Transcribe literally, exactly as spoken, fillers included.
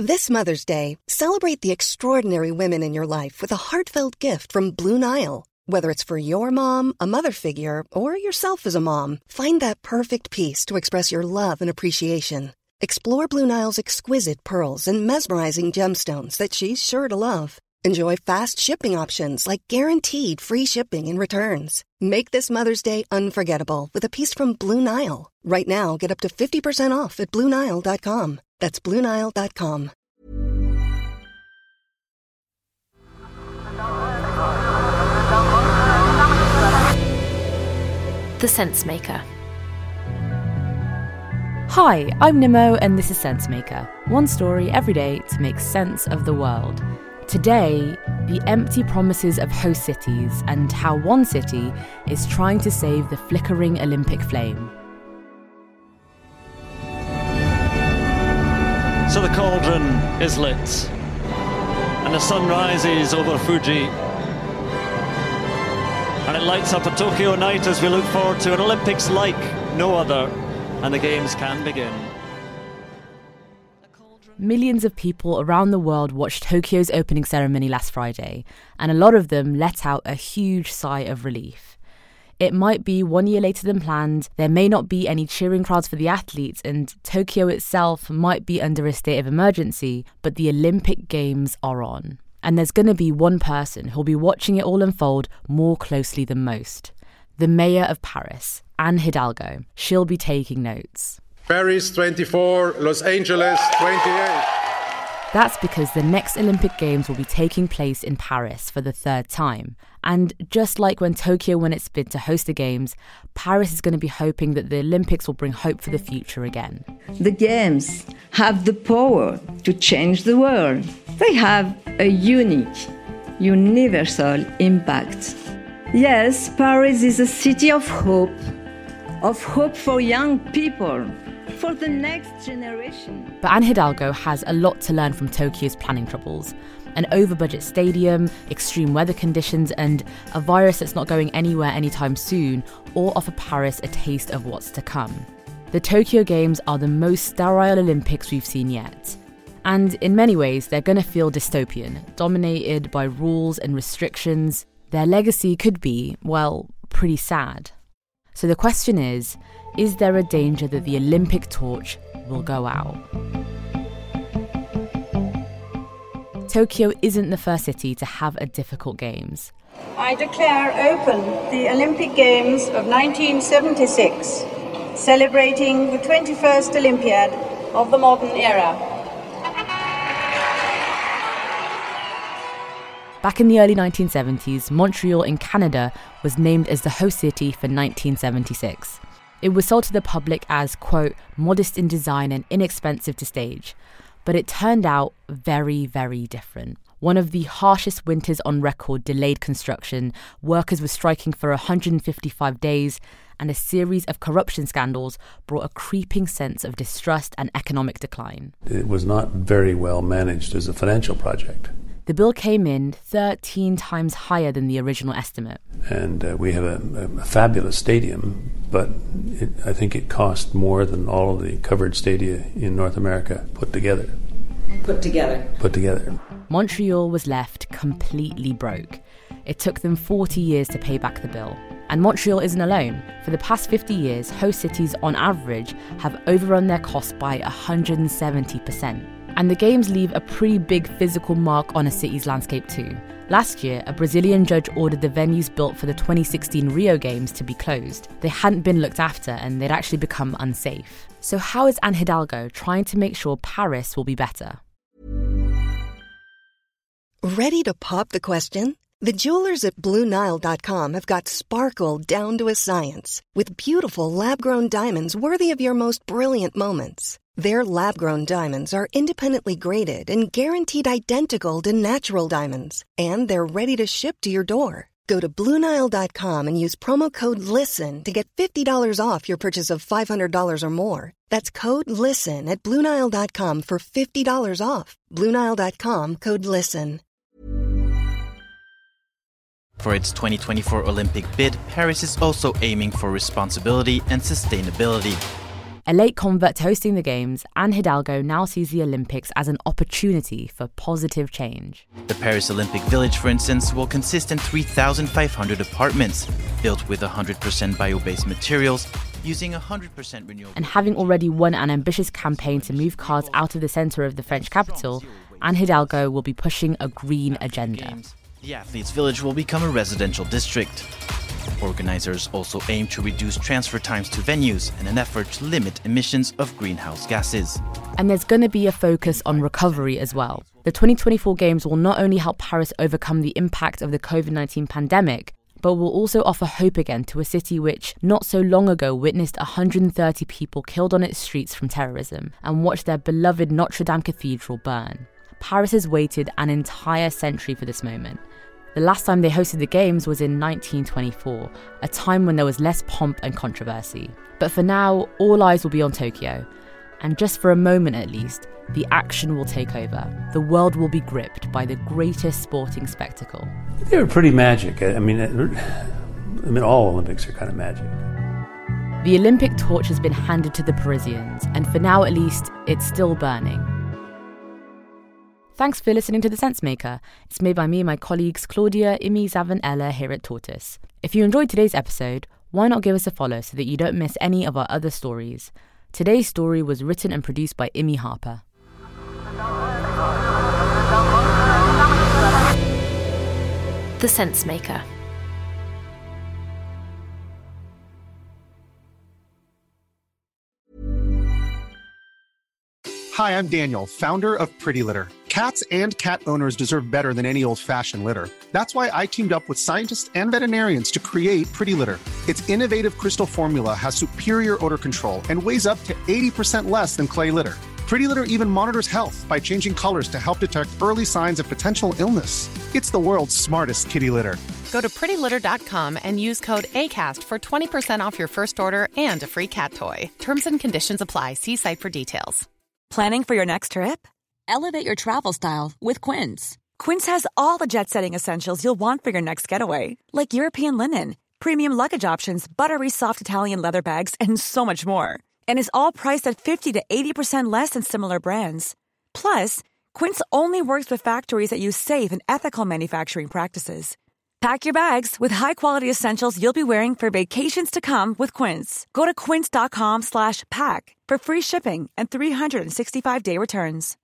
This Mother's Day, celebrate the extraordinary women in your life with a heartfelt gift from Blue Nile. Whether it's for your mom, a mother figure, or yourself as a mom, find that perfect piece to express your love and appreciation. Explore Blue Nile's exquisite pearls and mesmerizing gemstones that she's sure to love. Enjoy fast shipping options like guaranteed free shipping and returns. Make this Mother's Day unforgettable with a piece from Blue Nile. Right now, get up to fifty percent off at Blue Nile dot com. That's Blue Nile dot com. The Sensemaker. Hi, I'm Nimmo and this is Sensemaker. One story every day to make sense of the world. Today, the empty promises of host cities and how one city is trying to save the flickering Olympic flame. So the cauldron is lit, and the sun rises over Fuji, and it lights up a Tokyo night as we look forward to an Olympics like no other, and the games can begin. Millions of people around the world watched Tokyo's opening ceremony last Friday, and a lot of them let out a huge sigh of relief. It might be one year later than planned, there may not be any cheering crowds for the athletes, and Tokyo itself might be under a state of emergency, but the Olympic Games are on. And there's going to be one person who'll be watching it all unfold more closely than most. The mayor of Paris, Anne Hidalgo. She'll be taking notes. Paris twenty-four, Los Angeles twenty-eight. That's because the next Olympic Games will be taking place in Paris for the third time. And just like when Tokyo won its bid to host the Games, Paris is going to be hoping that the Olympics will bring hope for the future again. The Games have the power to change the world. They have a unique, universal impact. Yes, Paris is a city of hope, of hope for young people, for the next generation. But Anne Hidalgo has a lot to learn from Tokyo's planning troubles. An over-budget stadium, extreme weather conditions, and a virus that's not going anywhere anytime soon all offer Paris a taste of what's to come. The Tokyo Games are the most sterile Olympics we've seen yet. And in many ways, they're going to feel dystopian, dominated by rules and restrictions. Their legacy could be, well, pretty sad. So the question is, is there a danger that the Olympic torch will go out? Tokyo isn't the first city to have a difficult Games. I declare open the Olympic Games of nineteen seventy-six, celebrating the twenty-first Olympiad of the modern era. Back in the early nineteen seventies, Montreal in Canada was named as the host city for nineteen seventy-six. It was sold to the public as, quote, modest in design and inexpensive to stage. But it turned out very, very different. One of the harshest winters on record delayed construction, workers were striking for one hundred fifty-five days, and a series of corruption scandals brought a creeping sense of distrust and economic decline. It was not very well managed as a financial project. The bill came in thirteen times higher than the original estimate. And uh, we have a, a fabulous stadium, but it, I think it cost more than all of the covered stadia in North America put together. Put together. Put together. Montreal was left completely broke. It took them forty years to pay back the bill. And Montreal isn't alone. For the past fifty years, host cities on average have overrun their costs by one hundred seventy percent. And the Games leave a pretty big physical mark on a city's landscape too. Last year, a Brazilian judge ordered the venues built for the twenty sixteen Rio Games to be closed. They hadn't been looked after and they'd actually become unsafe. So how is Anne Hidalgo trying to make sure Paris will be better? Ready to pop the question? The jewelers at Blue Nile dot com have got sparkle down to a science with beautiful lab-grown diamonds worthy of your most brilliant moments. Their lab-grown diamonds are independently graded and guaranteed identical to natural diamonds, and they're ready to ship to your door. Go to Blue Nile dot com and use promo code LISTEN to get fifty dollars off your purchase of five hundred dollars or more. That's code LISTEN at Blue Nile dot com for fifty dollars off. Blue Nile dot com, code LISTEN. For its twenty twenty-four Olympic bid, Paris is also aiming for responsibility and sustainability. A late convert to hosting the Games, Anne Hidalgo now sees the Olympics as an opportunity for positive change. The Paris Olympic Village, for instance, will consist in three thousand five hundred apartments, built with one hundred percent bio-based materials, using one hundred percent renewable... And having already won an ambitious campaign to move cars out of the centre of the French capital, Anne Hidalgo will be pushing a green agenda. The Athletes' Village will become a residential district. Organisers also aim to reduce transfer times to venues in an effort to limit emissions of greenhouse gases. And there's going to be a focus on recovery as well. The twenty twenty-four Games will not only help Paris overcome the impact of the covid nineteen pandemic, but will also offer hope again to a city which, not so long ago, witnessed one hundred thirty people killed on its streets from terrorism and watched their beloved Notre Dame Cathedral burn. Paris has waited an entire century for this moment. The last time they hosted the Games was in nineteen twenty-four, a time when there was less pomp and controversy. But for now, all eyes will be on Tokyo. And just for a moment at least, the action will take over. The world will be gripped by the greatest sporting spectacle. They were pretty magic. I mean, I mean, all Olympics are kind of magic. The Olympic torch has been handed to the Parisians, and for now at least, it's still burning. Thanks for listening to The Sensemaker. It's made by me and my colleagues Claudia, Imi, Zav and Ella here at Tortoise. If you enjoyed today's episode, why not give us a follow so that you don't miss any of our other stories? Today's story was written and produced by Imi Harper. The Sensemaker. Hi, I'm Daniel, founder of Pretty Litter. Cats and cat owners deserve better than any old-fashioned litter. That's why I teamed up with scientists and veterinarians to create Pretty Litter. Its innovative crystal formula has superior odor control and weighs up to eighty percent less than clay litter. Pretty Litter even monitors health by changing colors to help detect early signs of potential illness. It's the world's smartest kitty litter. Go to pretty litter dot com and use code ACAST for twenty percent off your first order and a free cat toy. Terms and conditions apply. See site for details. Planning for your next trip? Elevate your travel style with Quince. Quince has all the jet-setting essentials you'll want for your next getaway, like European linen, premium luggage options, buttery soft Italian leather bags, and so much more. And is all priced at fifty to eighty percent less than similar brands. Plus, Quince only works with factories that use safe and ethical manufacturing practices. Pack your bags with high-quality essentials you'll be wearing for vacations to come with Quince. Go to quince dot com slash pack for free shipping and three hundred sixty-five day returns.